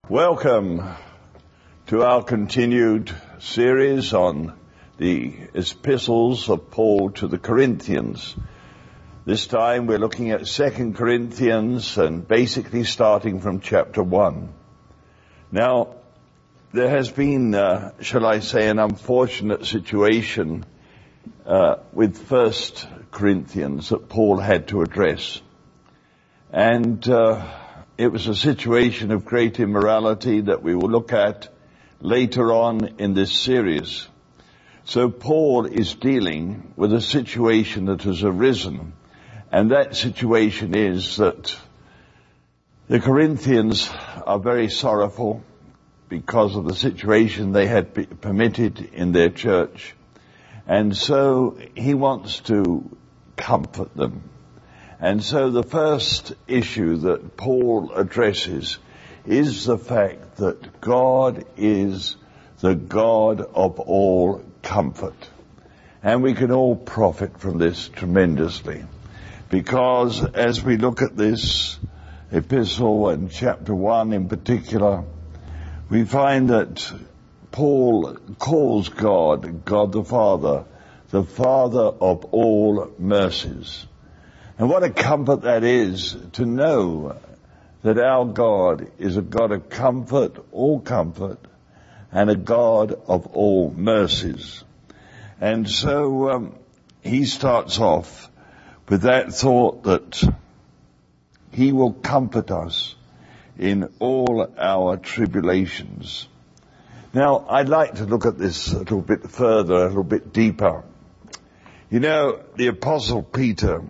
Welcome to our continued series on the epistles of Paul to the Corinthians. This time we're looking at 2 Corinthians and basically starting from chapter 1. Now, there has been, shall I say, an unfortunate situation with 1 Corinthians that Paul had to address. And it was a situation of great immorality that we will look at later on in this series. So Paul is dealing with a situation that has arisen, and that situation is that the Corinthians are very sorrowful because of the situation they had permitted in their church, and so he wants to comfort them. And so the first issue that Paul addresses is the fact that God is the God of all comfort. And we can all profit from this tremendously, because as we look at this epistle and chapter 1 in particular, we find that Paul calls God the Father of all mercies. And what a comfort that is to know that our God is a God of comfort, and a God of all mercies. And so he starts off with that thought that he will comfort us in all our tribulations. Now, I'd like to look at this a little bit further, a little bit deeper. You know, the Apostle Peter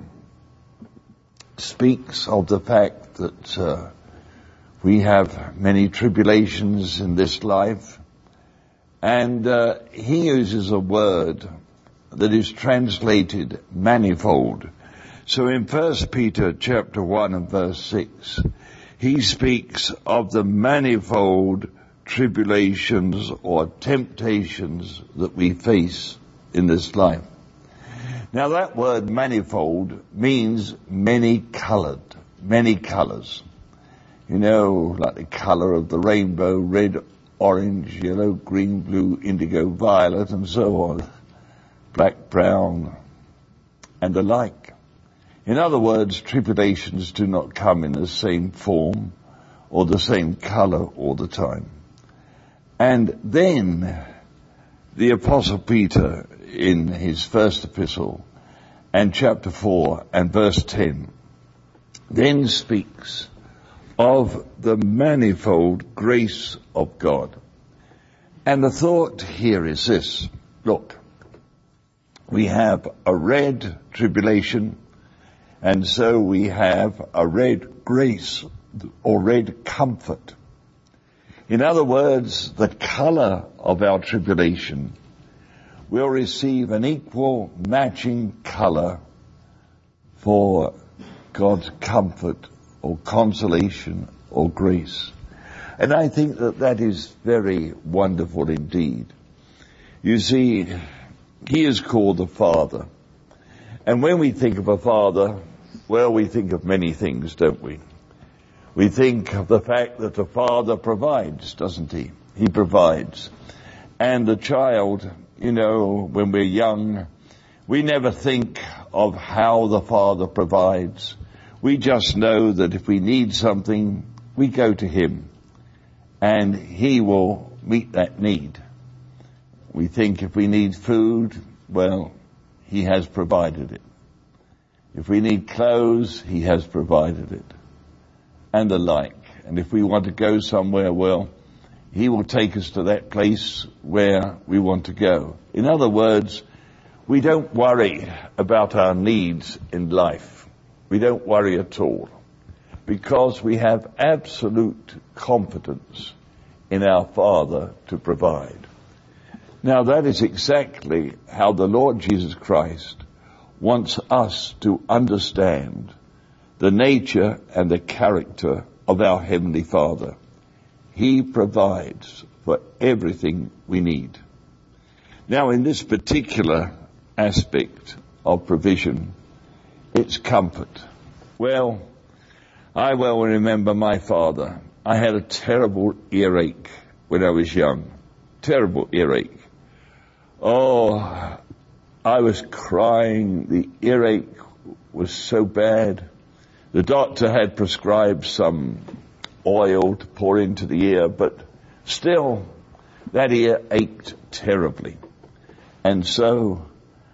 speaks of the fact that we have many tribulations in this life, and he uses a word that is translated manifold. So in 1 Peter chapter 1 and verse 6, he speaks of the manifold tribulations or temptations that we face in this life. Now that word manifold means many-colored, many colors. You know, like the color of the rainbow, red, orange, yellow, green, blue, indigo, violet, and so on. Black, brown, and the like. In other words, tribulations do not come in the same form or the same color all the time. And then the Apostle Peter, in his first epistle and chapter 4 and verse 10, then speaks of the manifold grace of God. And the thought here is this: look, we have a red tribulation, and so we have a red grace or red comfort. In other words, the color of our tribulation will receive an equal matching color for God's comfort or consolation or grace. And I think that that is very wonderful indeed. You see, he is called the Father. And when we think of a father, well, we think of many things, don't we? We think of the fact that the father provides, doesn't he? He provides. And the child, you know, when we're young, we never think of how the Father provides. We just know that if we need something, we go to him, and he will meet that need. We think if we need food, well, he has provided it. If we need clothes, he has provided it, and the like. And if we want to go somewhere, well, he will take us to that place where we want to go. In other words, we don't worry about our needs in life. We don't worry at all, because we have absolute confidence in our Father to provide. Now that is exactly how the Lord Jesus Christ wants us to understand the nature and the character of our Heavenly Father. He provides for everything we need. Now, in this particular aspect of provision, it's comfort. Well, I well remember my father. I had a terrible earache when I was young. Terrible earache. Oh, I was crying. The earache was so bad. The doctor had prescribed some oil to pour into the ear, but still, that ear ached terribly. And so,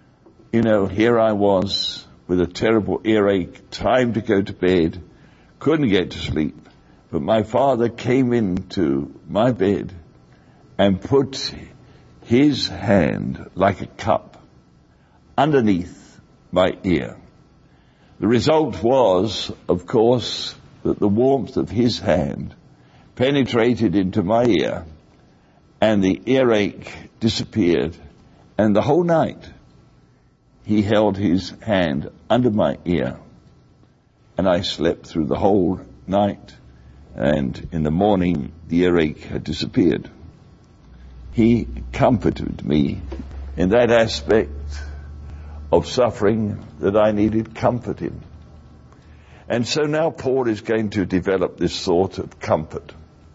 here I was with a terrible earache, time to go to bed, couldn't get to sleep. But my father came into my bed and put his hand like a cup underneath my ear. The result was, of course, that the warmth of his hand penetrated into my ear and the earache disappeared, and the whole night he held his hand under my ear and I slept through the whole night, and in the morning the earache had disappeared. He comforted me in that aspect of suffering that I needed comfort in. And so now Paul is going to develop this sort of comfort.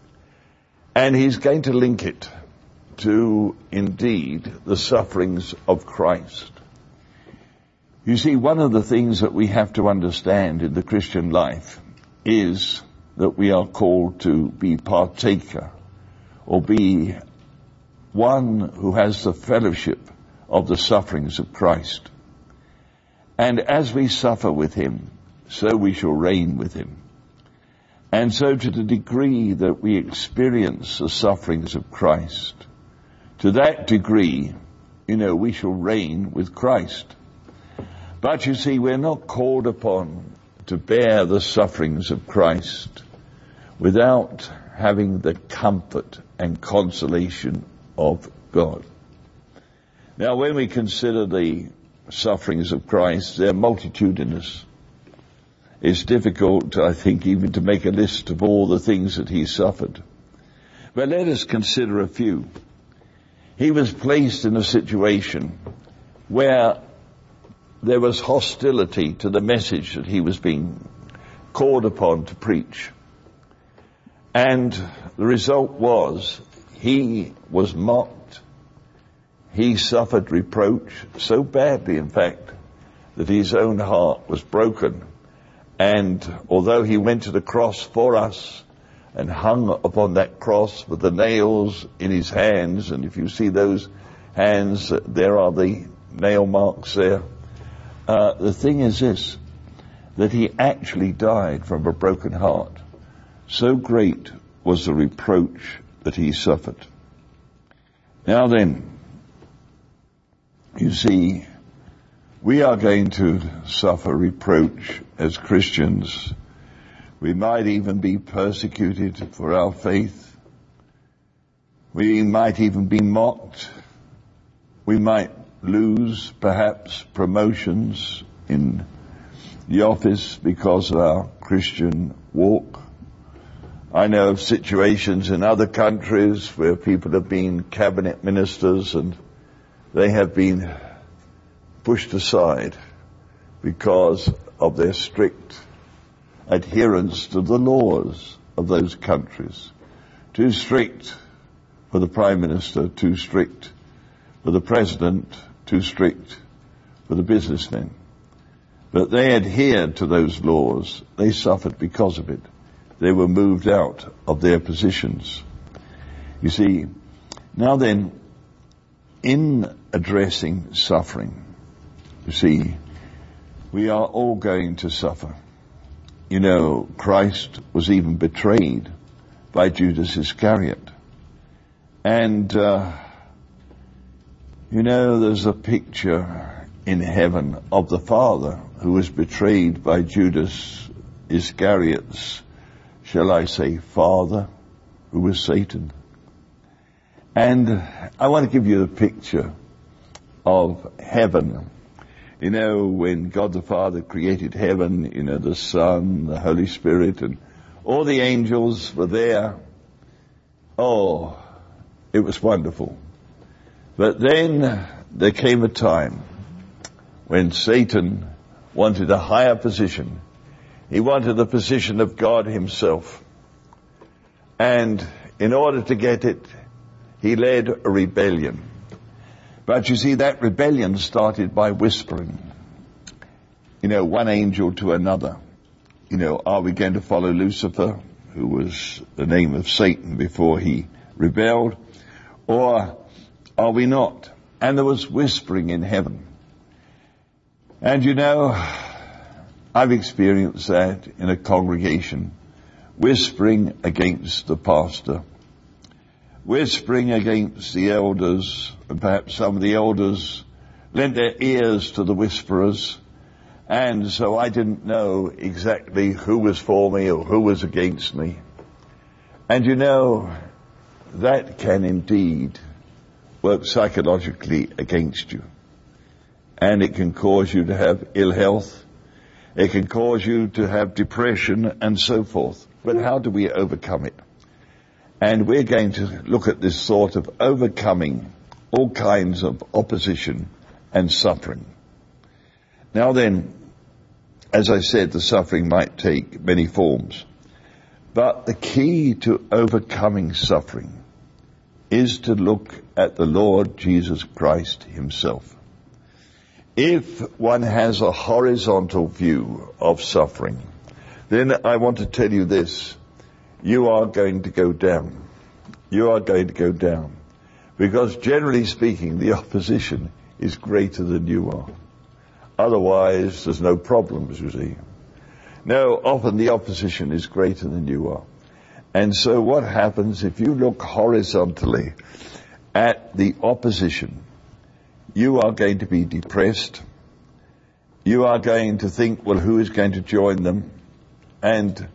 And he's going to link it to, indeed, the sufferings of Christ. You see, one of the things that we have to understand in the Christian life is that we are called to be partaker, or be one who has the fellowship of the sufferings of Christ. And as we suffer with him, so we shall reign with him. And so to the degree that we experience the sufferings of Christ, to that degree, we shall reign with Christ. But you see, we're not called upon to bear the sufferings of Christ without having the comfort and consolation of God. Now, when we consider the sufferings of Christ, they're multitudinous. It's difficult, I think, even to make a list of all the things that he suffered. But let us consider a few. He was placed in a situation where there was hostility to the message that he was being called upon to preach. And the result was he was mocked. He suffered reproach so badly, in fact, that his own heart was broken. And although he went to the cross for us and hung upon that cross with the nails in his hands, and if you see those hands, there are the nail marks there. The thing is this, that he actually died from a broken heart. So great was the reproach that he suffered. Now then, you see, we are going to suffer reproach as Christians. We might even be persecuted for our faith. We might even be mocked. We might lose, perhaps, promotions in the office because of our Christian walk. I know of situations in other countries where people have been cabinet ministers and they have been pushed aside because of their strict adherence to the laws of those countries. Too strict for the Prime Minister, too strict for the President, too strict for the businessmen. But they adhered to those laws. They suffered because of it. They were moved out of their positions. You see, now then, in addressing suffering, you see, we are all going to suffer. Christ was even betrayed by Judas Iscariot. And, there's a picture in heaven of the Father who was betrayed by Judas Iscariot's, shall I say, father, who was Satan. And I want to give you the picture of heaven. When God the Father created heaven, the Son, the Holy Spirit, and all the angels were there. Oh, it was wonderful. But then there came a time when Satan wanted a higher position. He wanted the position of God himself. And in order to get it, he led a rebellion. But you see, that rebellion started by whispering. One angel to another. Are we going to follow Lucifer, who was the name of Satan before he rebelled, or are we not? And there was whispering in heaven. And I've experienced that in a congregation, whispering against the pastor, whispering against the elders, and perhaps some of the elders lent their ears to the whisperers, and so I didn't know exactly who was for me or who was against me. And that can indeed work psychologically against you. And it can cause you to have ill health. It can cause you to have depression and so forth. But how do we overcome it? And we're going to look at this sort of overcoming all kinds of opposition and suffering. Now then, as I said, the suffering might take many forms. But the key to overcoming suffering is to look at the Lord Jesus Christ himself. If one has a horizontal view of suffering, then I want to tell you this: you are going to go down. You are going to go down. Because generally speaking, the opposition is greater than you are. Otherwise, there's no problems, you see. No, often the opposition is greater than you are. And so what happens if you look horizontally at the opposition? You are going to be depressed. You are going to think, well, who is going to join them? And,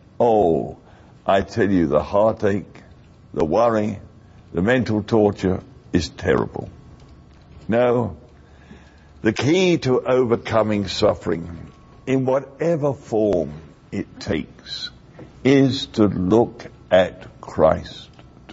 I tell you, the heartache, the worry, the mental torture is terrible. No, the key to overcoming suffering, in whatever form it takes, is to look at Christ,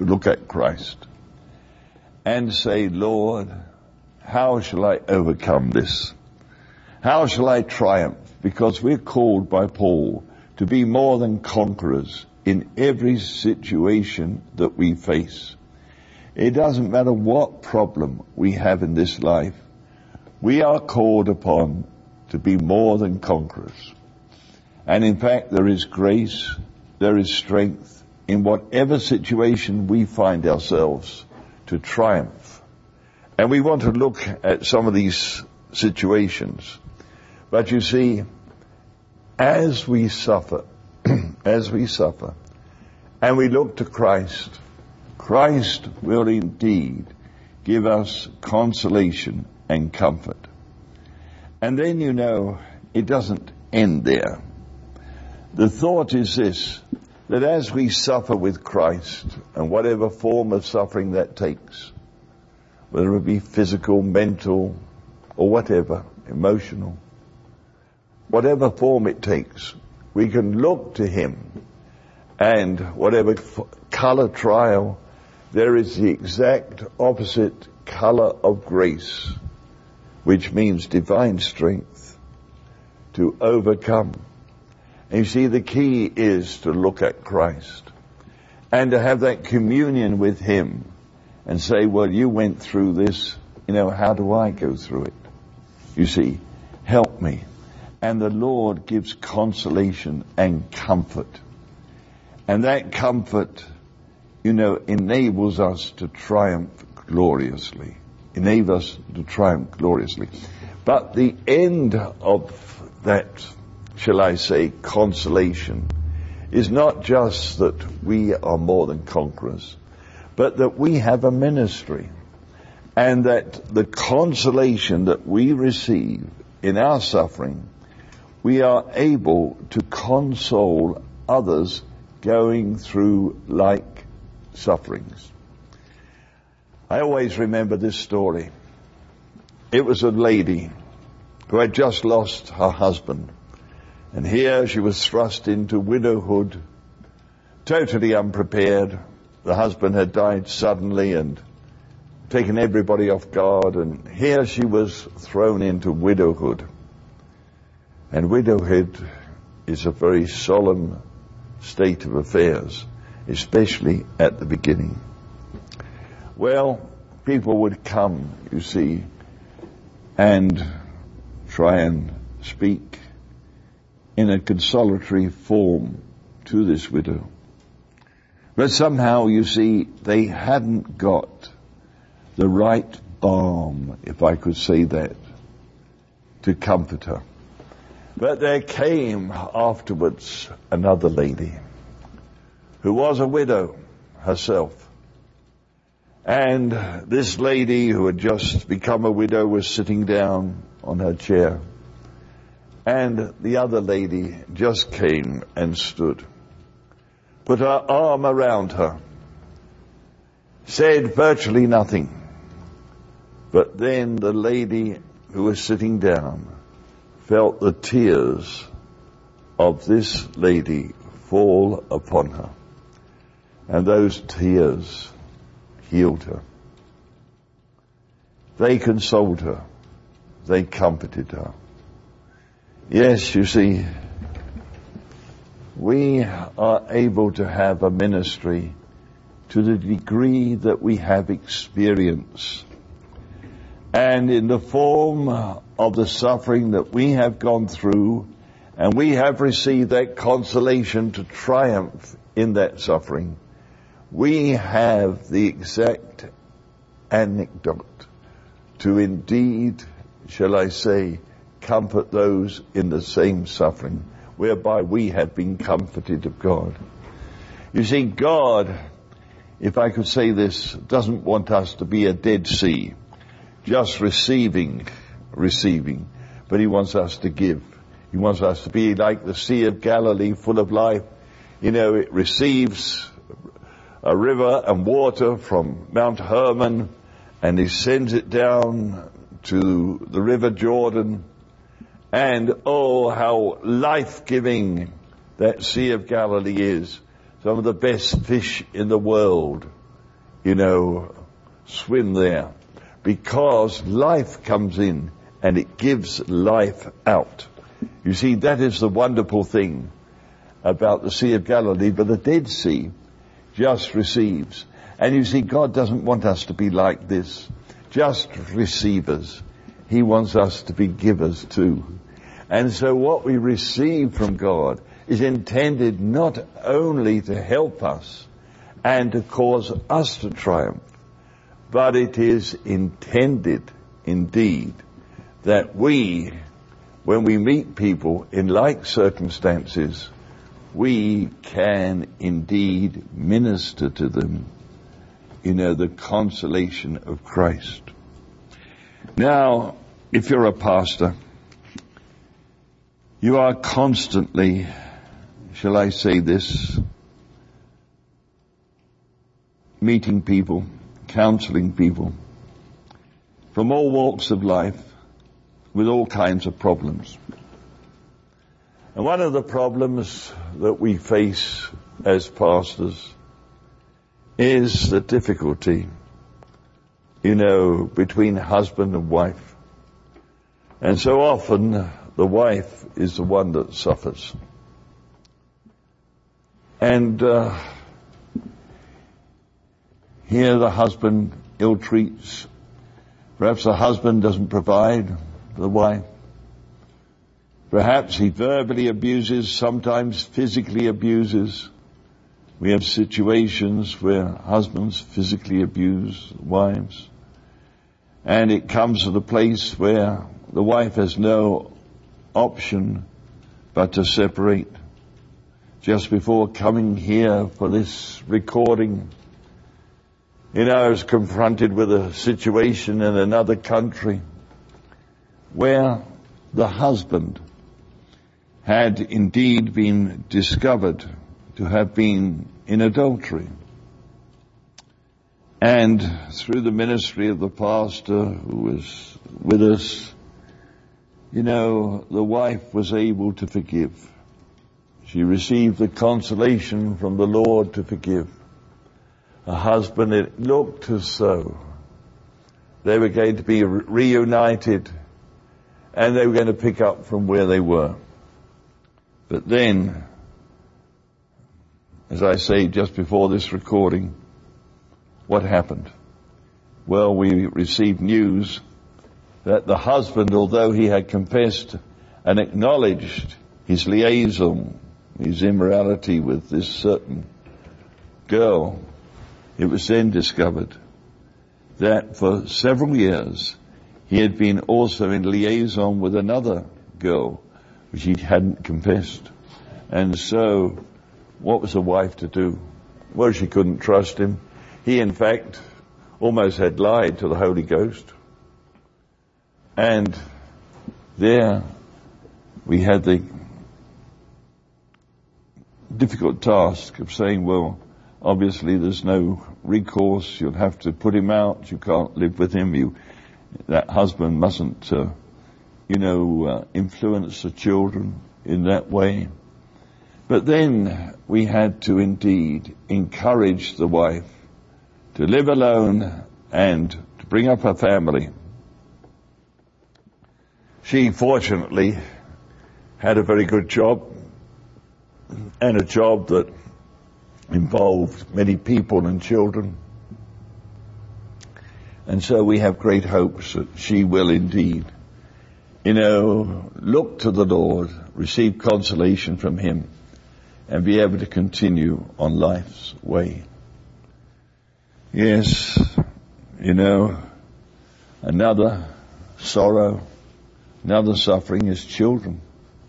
and say, Lord, how shall I overcome this? How shall I triumph? Because we're called by Paul to be more than conquerors in every situation that we face. It doesn't matter what problem we have in this life. We are called upon to be more than conquerors. And in fact, there is grace, there is strength in whatever situation we find ourselves to triumph. And we want to look at some of these situations. But you see, as we suffer, and we look to Christ, Christ will indeed give us consolation and comfort. And then it doesn't end there. The thought is this, that as we suffer with Christ, and whatever form of suffering that takes, whether it be physical, mental, or whatever, emotional, whatever form it takes, we can look to him, and whatever color trial, there is the exact opposite color of grace, which means divine strength to overcome. And you see, the key is to look at Christ and to have that communion with him and say, well, you went through this, how do I go through it? You see, help me. And the Lord gives consolation and comfort. And that comfort, enables us to triumph gloriously. But the end of that, shall I say, consolation, is not just that we are more than conquerors, but that we have a ministry, and that the consolation that we receive in our suffering, we are able to console others going through like sufferings. I always remember this story. It was a lady who had just lost her husband, and here she was thrust into widowhood, totally unprepared. The husband had died suddenly and taken everybody off guard, and here she was thrown into widowhood. And widowhood is a very solemn state of affairs. especially at the beginning. Well, people would come, you see, and try and speak in a consolatory form to this widow. But somehow, you see, they hadn't got the right balm, if I could say that, to comfort her. But there came afterwards another lady who was a widow herself. And this lady who had just become a widow was sitting down on her chair. And the other lady just came and stood, put her arm around her, said virtually nothing. But then the lady who was sitting down felt the tears of this lady fall upon her. And those tears healed her. They consoled her. They comforted her. Yes, you see, we are able to have a ministry to the degree that we have experience. And in the form of the suffering that we have gone through, and we have received that consolation to triumph in that suffering, we have the exact anecdote to indeed, shall I say, comfort those in the same suffering, whereby we have been comforted of God. You see, God, if I could say this, doesn't want us to be a Dead Sea, just receiving, but He wants us to give. He wants us to be like the Sea of Galilee, full of life. You know, it receives a river and water from Mount Hermon, and He sends it down to the River Jordan. And oh, how life-giving that Sea of Galilee is. Some of the best fish in the world, you know, swim there, because life comes in and it gives life out. You see, that is the wonderful thing about the Sea of Galilee, but the Dead Sea just receives. And you see, God doesn't want us to be like this, just receivers. He wants us to be givers too. And so what we receive from God is intended not only to help us and to cause us to triumph, but it is intended indeed that we, when we meet people in like circumstances, we can indeed minister to them, you know, the consolation of Christ. Now, if you're a pastor, you are constantly, shall I say this, meeting people, counseling people from all walks of life with all kinds of problems. And one of the problems that we face as pastors is the difficulty, you know, between husband and wife. And so often the wife is the one that suffers. And here the husband ill-treats. Perhaps the husband doesn't provide for the wife. Perhaps he verbally abuses, sometimes physically abuses. We have situations where husbands physically abuse wives. And it comes to the place where the wife has no option but to separate. Just before coming here for this recording, you know, I was confronted with a situation in another country where the husband had indeed been discovered to have been in adultery. And through the ministry of the pastor who was with us, you know, the wife was able to forgive. She received the consolation from the Lord to forgive. The husband, it looked as though they were going to be reunited and they were going to pick up from where they were. But then as I say just before this recording, what happened? Well, we received news that the husband, although he had confessed and acknowledged his liaison, his immorality with this certain girl, it was then discovered that for several years he had been also in liaison with another girl, which he hadn't confessed. And so, what was the wife to do? Well, she couldn't trust him. He, in fact, almost had lied to the Holy Ghost. And there we had the difficult task of saying, well, obviously there's no recourse. You'll have to put him out. You can't live with him. That husband mustn't, influence the children in that way. But then we had to indeed encourage the wife to live alone and to bring up her family. She fortunately had a very good job, and a job that involved many people and children. And so we have great hopes that she will indeed, look to the Lord, receive consolation from Him, and be able to continue on life's way. Yes, another sorrow, another suffering is children.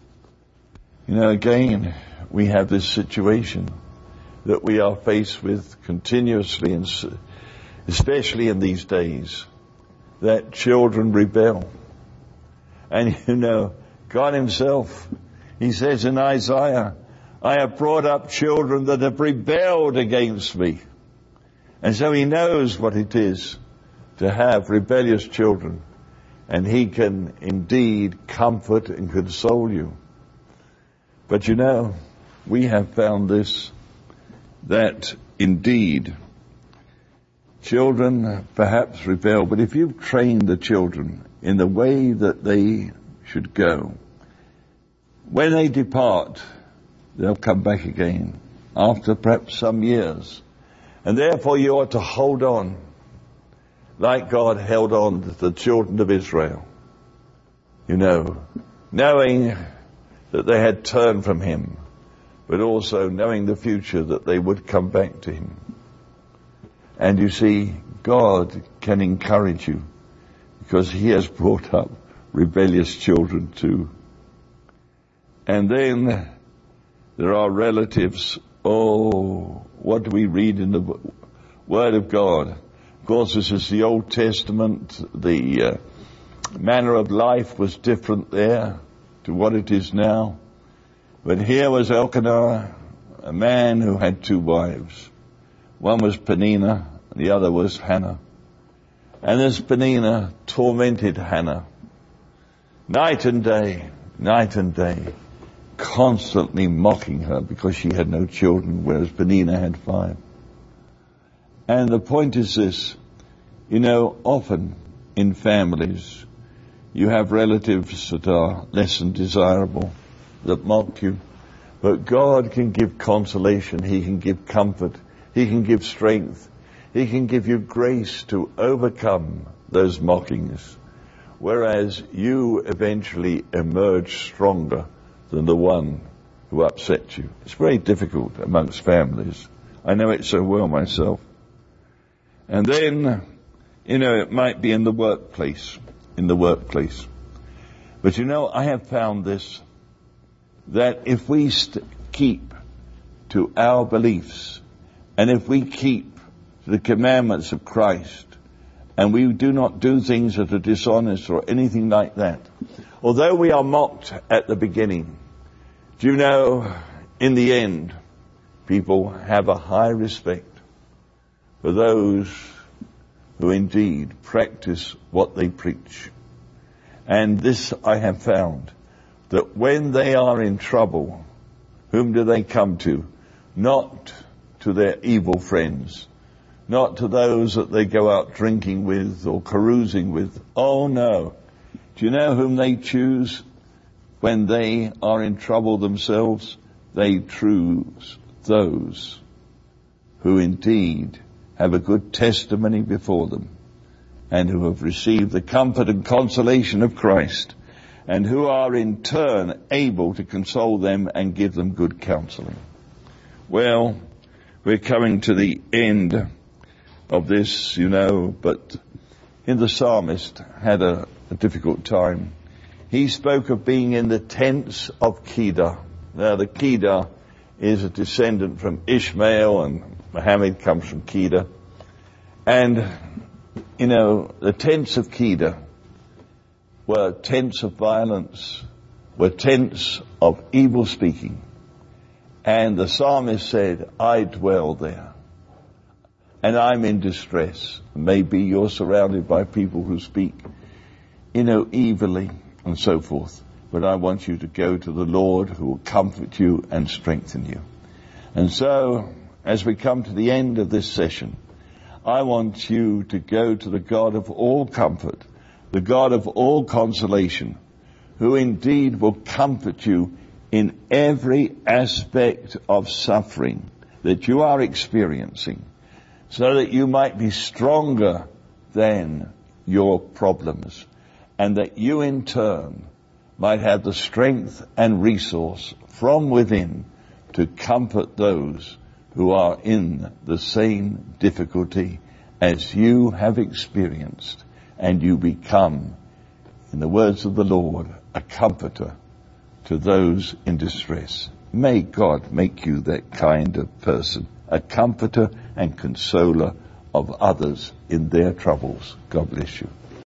Again, we have this situation that we are faced with continuously, and especially in these days, that children rebel. And God Himself, He says in Isaiah, I have brought up children that have rebelled against me. And so He knows what it is to have rebellious children, and He can indeed comfort and console you. But we have found this, that indeed children perhaps rebel, but if you've trained the children in the way that they should go, when they depart, they'll come back again after perhaps some years. And therefore you ought to hold on like God held on to the children of Israel, knowing that they had turned from Him, but also knowing the future that they would come back to Him. And you see, God can encourage you because He has brought up rebellious children too. And then there are relatives. Oh, what do we read in the Word of God? Of course, this is the Old Testament. The manner of life was different there to what it is now. But here was Elkanah, a man who had two wives. One was Peninnah, and the other was Hannah. And this Peninnah tormented Hannah night and day, constantly mocking her because she had no children, whereas Peninnah had 5. And the point is this, often in families, you have relatives that are less than desirable, that mock you. But God can give consolation. He can give comfort. He can give strength. He can give you grace to overcome those mockings, whereas you eventually emerge stronger than the one who upset you. It's very difficult amongst families. I know it so well myself. And then, it might be in the workplace. But I have found this, that if we keep to our beliefs, and if we keep to the commandments of Christ, and we do not do things that are dishonest or anything like that, although we are mocked at the beginning, do you know, in the end, people have a high respect for those who indeed practice what they preach. And this I have found, that when they are in trouble, whom do they come to? Not to their evil friends, not to those that they go out drinking with or carousing with. Oh no. Do you know whom they choose when they are in trouble themselves? They choose those who indeed have a good testimony before them, and who have received the comfort and consolation of Christ, and who are in turn able to console them and give them good counseling. Well, we're coming to the end of this, but the psalmist had a difficult time. He spoke of being in the tents of Kedar. Now, the Kedar is a descendant from Ishmael, and Muhammad comes from Kedar. And, the tents of Kedar were tents of violence, were tents of evil speaking. And the psalmist said, I dwell there, and I'm in distress. Maybe you're surrounded by people who speak, evilly and so forth. But I want you to go to the Lord, who will comfort you and strengthen you. And so, as we come to the end of this session, I want you to go to the God of all comfort, the God of all consolation, who indeed will comfort you in every aspect of suffering that you are experiencing, so that you might be stronger than your problems, and that you in turn might have the strength and resource from within to comfort those who are in the same difficulty as you have experienced, and you become, in the words of the Lord, a comforter to those in distress. May God make you that kind of person, a comforter and consoler of others in their troubles. God bless you.